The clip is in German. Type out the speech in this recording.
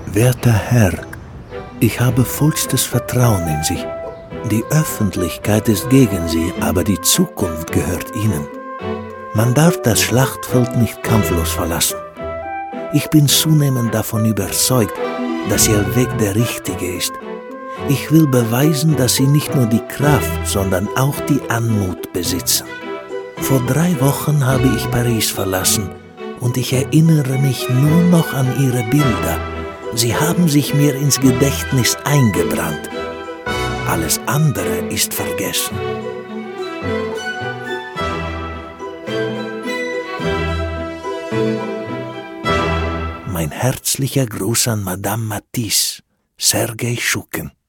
Werter Herr, ich habe vollstes Vertrauen in Sie. Die Öffentlichkeit ist gegen Sie, aber die Zukunft gehört Ihnen. Man darf das Schlachtfeld nicht kampflos verlassen. Ich bin zunehmend davon überzeugt, dass Ihr Weg der richtige ist. Ich will beweisen, dass Sie nicht nur die Kraft, sondern auch die Anmut besitzen. Vor 3 Wochen habe ich Paris verlassen und ich erinnere mich nur noch an Ihre Bilder. Sie haben sich mir ins Gedächtnis eingebrannt. Alles andere ist vergessen. Mein herzlicher Gruß an Madame Matisse, Sergei Schuken.